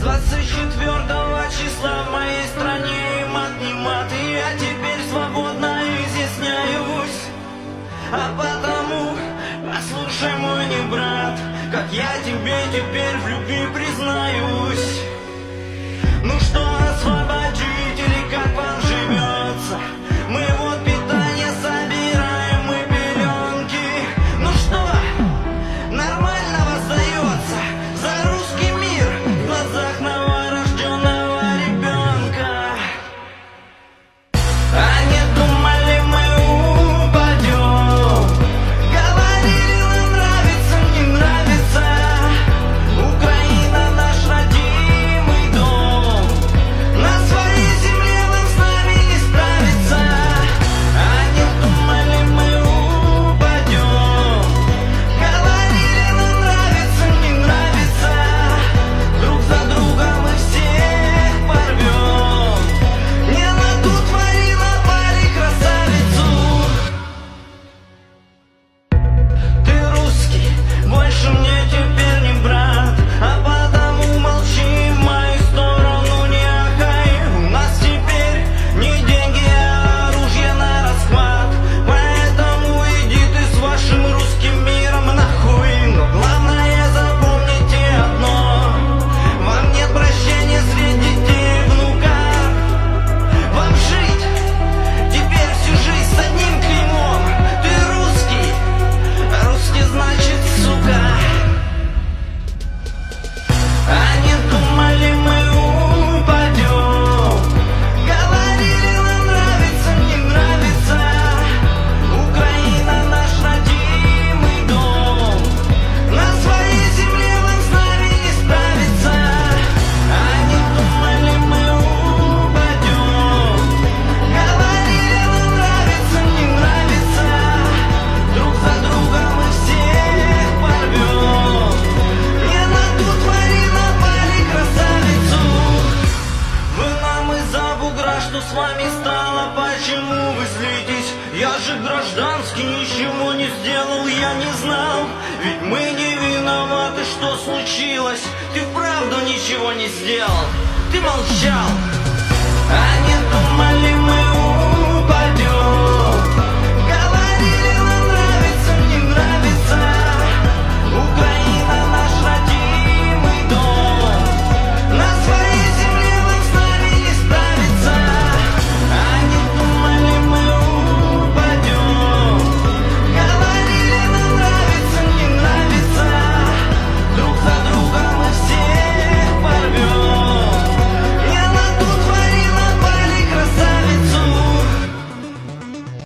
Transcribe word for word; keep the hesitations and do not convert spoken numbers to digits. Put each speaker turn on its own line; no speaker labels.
двадцать четвёртого числа в моей стране и мат не мат, и я теперь свободно изъясняюсь. А потому послушай, мой не брат, как я тебе теперь в любви признаюсь. Ну что, освободители, как вам живется? Мы вот питание собираем, мы пеленки. Ну что, нормально воздается за русский мир в глазах новорожденного ребенка. А не думали мы упадем, говорили нам нравится, не нравится. Украина наш родимый дом, на своей земле нам с нами не справиться. А не думали мы упадем, говорили нам нравится, не нравится. Друг за друга мы всех порвем. Не на ту твари напали красавицу. Ты русский, больше мне теперь не брат, а потому молчи, в мою сторону не ахай. У нас теперь не деньги, а оружие на расхват, поэтому иди ты с вашим русским миром нахуй. Но главное запомните одно: вам нет прощения среди детей и внуков. Вам жить теперь всю жизнь с одним клеймом: ты русский, а русский значит сука. А не думали мы упадем, говорили нам нравится, не нравится. Украина наш родимый дом, на своей земле нам с нами не справиться. А не думали мы упадем, говорили нам нравится, не нравится. Друг за друга мы всех порвем. Не на ту твари напали красавицу. Вы нам из-за бугра, что с вами стало, почему вы злитесь? Я же гражданский, ничего не сделал, я не знал. Ведь мы не виноваты, что случилось. Ты вправду ничего не сделал, ты молчал. А не думай